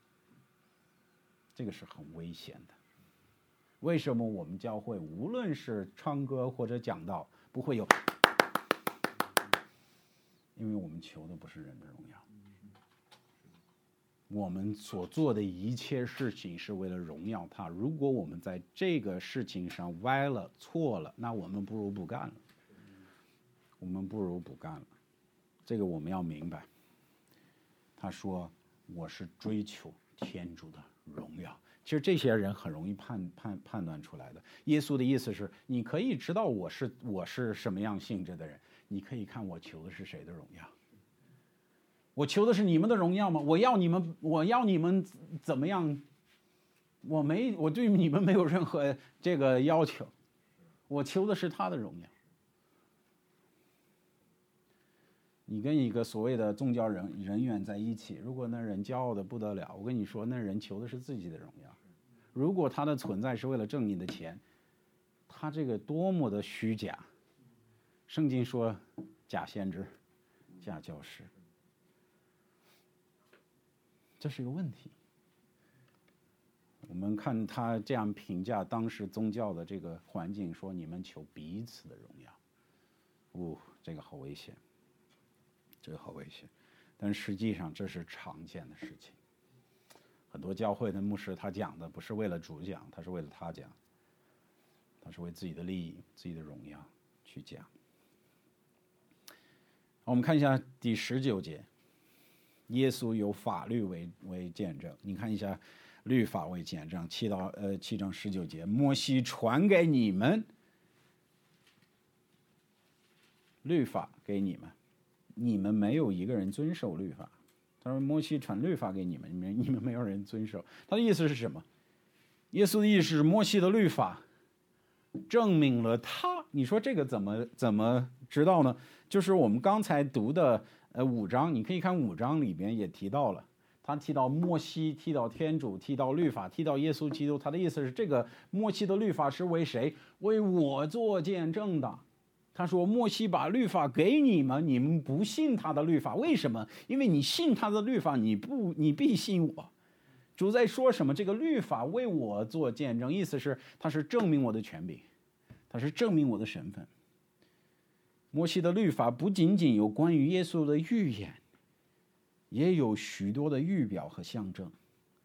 这个是很危险的。为什么我们教会无论是唱歌或者讲道不会有？因为我们求的不是人的荣耀，我们所做的一切事情是为了荣耀他。如果我们在这个事情上歪了错了，那我们不如不干了，我们不如不干了。这个我们要明白。他说我是追求天主的荣耀，其实这些人很容易判判判断出来的。耶稣的意思是，你可以知道我是我是什么样性质的人，你可以看我求的是谁的荣耀。我求的是你们的荣耀吗？我要你们，我要你们怎么样？我没，我对你们没有任何这个要求，我求的是他的荣耀。你跟一个所谓的宗教人人员在一起，如果那人骄傲的不得了，我跟你说，那人求的是自己的荣耀。如果他的存在是为了挣你的钱，他这个多么的虚假！圣经说假先知、假教师。这是一个问题。我们看他这样评价当时宗教的这个环境，说你们求彼此的荣耀，哦，这个好危险，这个好危险。但实际上这是常见的事情。很多教会的牧师他讲的不是为了主讲，他是为了他讲，他是为自己的利益、自己的荣耀去讲。我们看一下第十九节。耶稣有法律为为见证，你看一下律法为见证，七到呃七章十九节，摩西传给你们律法给你们，你们没有一个人遵守律法。他说摩西传律法给你们，你们你们没有人遵守。他的意思是什么？耶稣的意思是摩西的律法证明了他。你说这个怎么怎么知道呢？就是我们刚才读的。呃，五章你可以看五章里边也提到了，他提到摩西，提到天主，提到律法，提到耶稣基督。他的意思是，这个摩西的律法是为谁？为我做见证的。他说，摩西把律法给你们，你们不信他的律法，为什么？因为你信他的律法，你不，你必信我。主在说什么？这个律法为我做见证，意思是他是证明我的权柄，他是证明我的身份。摩西的律法不仅仅有关于耶稣的预言，也有许多的预表和象征。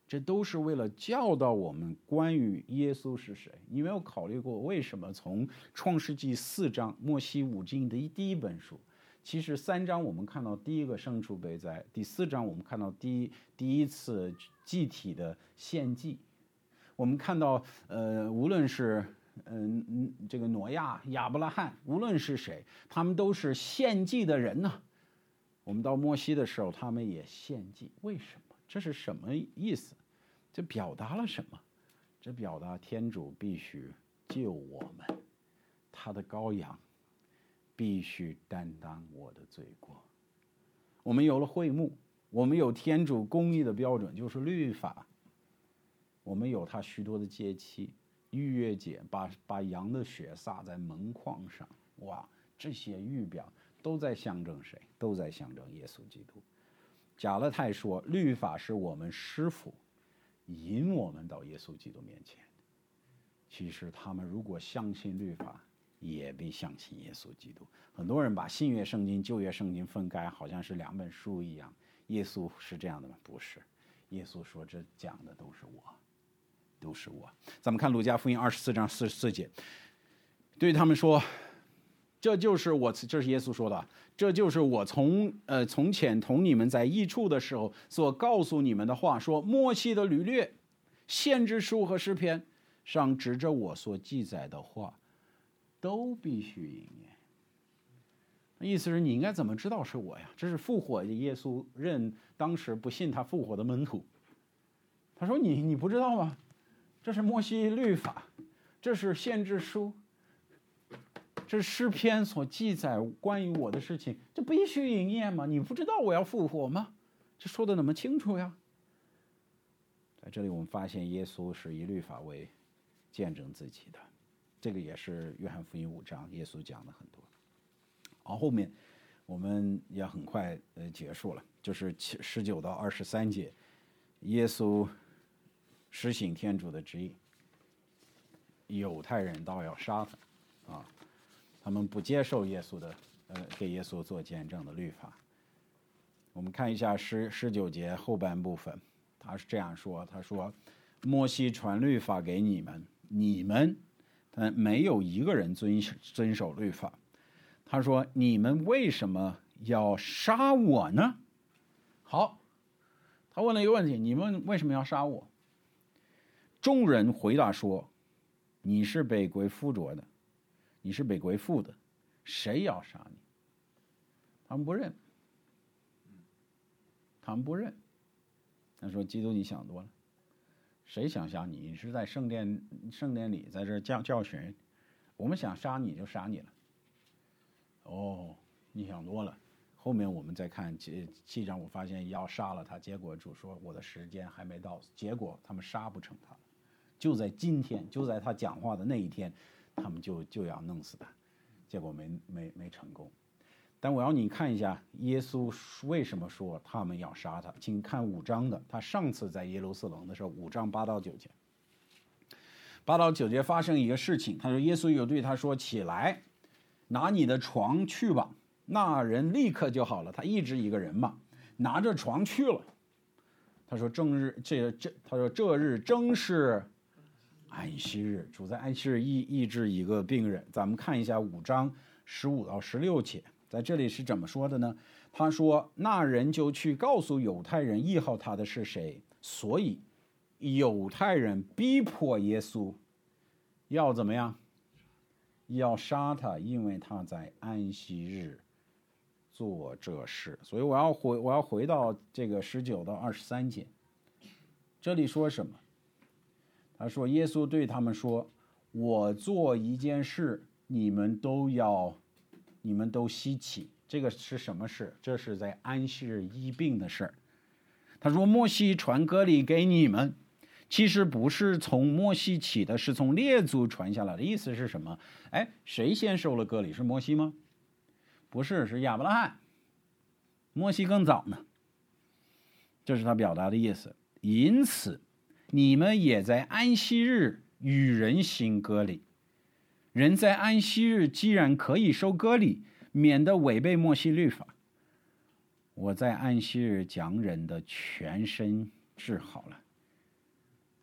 这都是为了教导我们关于耶稣是谁。你没有考虑过为什么从创世纪四章摩西五经的第一本书，其实三章我们看到第一个牲畜被宰，第四章我们看到第一第一次祭体的献祭。我们看到呃，无论是嗯、呃、这个挪亚、亚伯拉罕，无论是谁，他们都是献祭的人呢、啊。我们到摩西的时候，他们也献祭，为什么？这是什么意思？这表达了什么？这表达天主必须救我们，他的羔羊必须担当我的罪过。我们有了会幕，我们有天主公义的标准，就是律法。我们有他许多的节期，逾越节，把把羊的血洒在门框上，哇，这些预表都在象征谁？都在象征耶稣基督。加勒泰说，律法是我们师傅，引我们到耶稣基督面前。其实他们如果相信律法，也必相信耶稣基督。很多人把新约圣经、旧约圣经分开，好像是两本书一样。耶稣是这样的吗？不是。耶稣说，这讲的都是我，都是我。咱们看路加福音二十四章四十四节，对他们说，这就是我，这是耶稣说的，这就是我从呃从前同你们在一处的时候所告诉你们的话，说摩西的律略、先知书和诗篇上指着我所记载的话，都必须应验。意思是你应该怎么知道是我呀？这是复活的耶稣认当时不信他复活的门徒。他说你你不知道吗？这是摩西律法，这是先知书，这是诗篇所记载关于我的事情，这必须应验吗？你不知道我要复活吗？这说的那么清楚呀。在这里我们发现耶稣是以律法为见证自己的，这个也是约翰福音五章耶稣讲的很多。好，后面我们也很快呃结束了，就是十九到二十三节，耶稣实行天主的旨意，犹太人倒要杀他啊，他们不接受耶稣的呃给耶稣做见证的律法。我们看一下十十九节后半部分，他是这样说，他说摩西传律法给你们，你们但没有一个人遵遵守律法。他说你们为什么要杀我呢？好，他问了一个问题，你们为什么要杀我？众人回答说，你是被鬼附着的，你是被鬼附的，谁要杀你？他们不认，他们不认。他说基督你想多了，谁想杀你？你是在圣殿圣殿里在这教教训人，我们想杀你就杀你了。哦，你想多了。后面我们再看七章，我发现要杀了他，结果主说我的时间还没到，结果他们杀不成他了。就在今天，就在他讲话的那一天，他们就就要弄死他，结果没没没成功。但我要你看一下耶稣为什么说他们要杀他，请看五章的，他上次在耶路撒冷的时候，五章八到九节，八到九节发生一个事情，他说耶稣有对他说，起来，拿你的床去吧。那人立刻就好了，他一直一个人嘛，拿着床去了。他说正日这这，他说这日正是安息日，主在安息日医医治一个病人。咱们看一下五章十五到十六节，在这里是怎么说的呢？他说那人就去告诉犹太人依靠他的是谁，所以犹太人逼迫耶稣要怎么样？要杀他，因为他在安息日做这事。所以我要回我要回到这个十九到二十三节，这里说什么？他说耶稣对他们说，我做一件事，你们都要你们都稀奇。这个是什么事？这是在安息日医病的事。他说摩西传割礼给你们，其实不是从摩西起的，是从列祖传下来的。意思是什么？哎，谁先受了割礼？是摩西吗？不是，是亚伯拉罕。摩西更早呢。这是他表达的意思。因此你们也在安息日与人行割礼。人在安息日既然可以受割礼，免得违背摩西律法，我在安息日将人的全身治好了，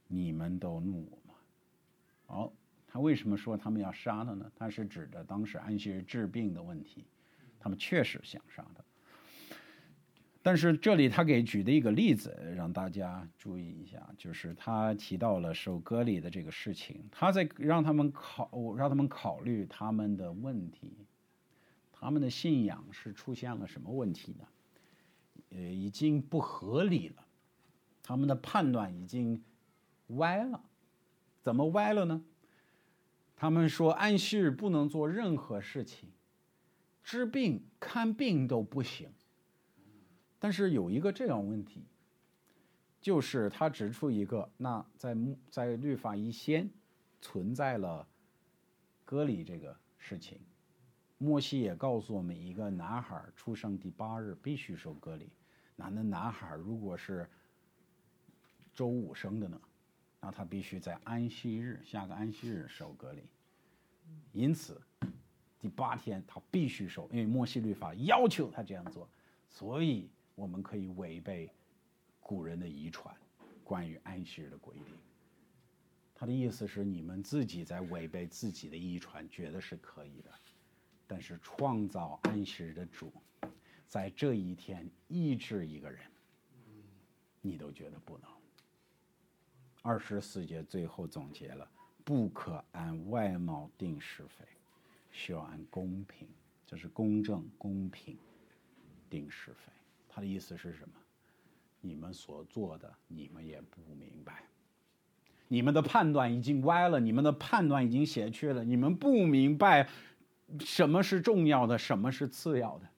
你们都怒我吗？好，他为什么说他们要杀他呢？他是指着当时安息日治病的问题，他们确实想杀他。但是这里他给举的一个例子，让大家注意一下，就是他提到了受割礼的这个事情，他在让他们考让他们考虑他们的问题，他们的信仰是出现了什么问题呢？呃，已经不合理了，他们的判断已经歪了。怎么歪了呢？他们说安息日不能做任何事情，治病看病都不行。但是有一个这样问题，就是他指出一个，那在在律法以前存在了割礼这个事情。摩西也告诉我们，一个男孩出生第八日必须受割礼。那那男孩如果是周五生的呢，那他必须在安息日下个安息日受割礼。因此第八天他必须受，因为摩西律法要求他这样做，所以我们可以违背古人的遗传关于安息日的规定。他的意思是，你们自己在违背自己的遗传，觉得是可以的，但是创造安息日的主在这一天医治一个人，你都觉得不能。二十四节最后总结了，不可按外貌定是非，需要按公平，这是公正公平定是非。他的意思是什么？你们所做的你们也不明白，你们的判断已经歪了，你们的判断已经邪曲了，你们不明白什么是重要的，什么是次要的。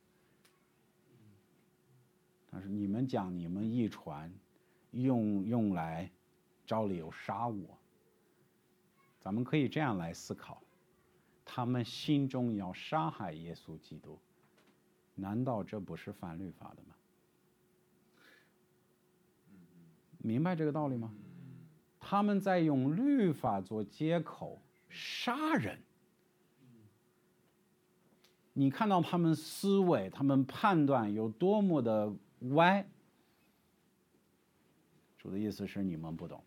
但是你们讲你们遗传用用来招理由杀我，咱们可以这样来思考，他们心中要杀害耶稣基督，难道这不是犯律法的吗？明白这个道理吗？他们在用律法做借口杀人，你看到他们思维他们判断有多么的歪。主的意思是你们不懂，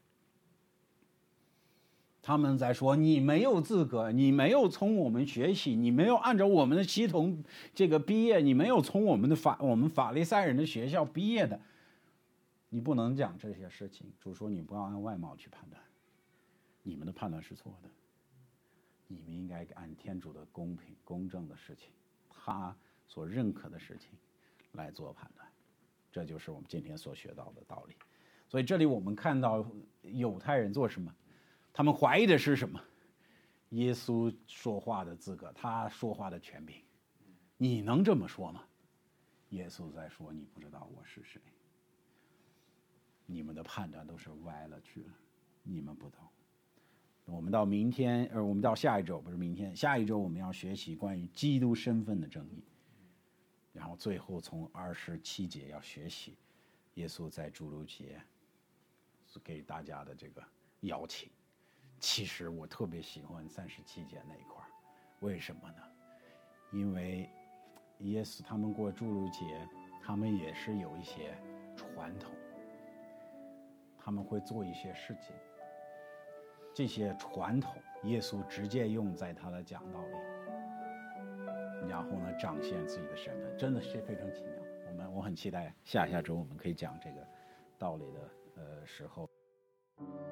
他们在说你没有资格，你没有从我们学习，你没有按照我们的系统这个毕业，你没有从我们的法我们法利赛人的学校毕业的，你不能讲这些事情。主说你不要按外貌去判断，你们的判断是错的，你们应该按天主的公平公正的事情，他所认可的事情来做判断。这就是我们今天所学到的道理。所以这里我们看到犹太人做什么，他们怀疑的是什么？耶稣说话的资格，他说话的权柄。你能这么说吗？耶稣在说你不知道我是谁，你们的判断都是歪了去了，你们不懂。我们到明天，呃，我们到下一周，不是明天，下一周我们要学习关于基督身份的正义，然后最后从二十七节要学习耶稣在主路节给大家的这个邀请。其实我特别喜欢三十七节那一块，为什么呢？因为耶稣他们过主路节，他们也是有一些传统，他们会做一些事情，这些传统耶稣直接用在他的讲道里，然后呢彰显自己的身份，真的是非常奇妙。我们我很期待下下周我们可以讲这个道理的呃时候。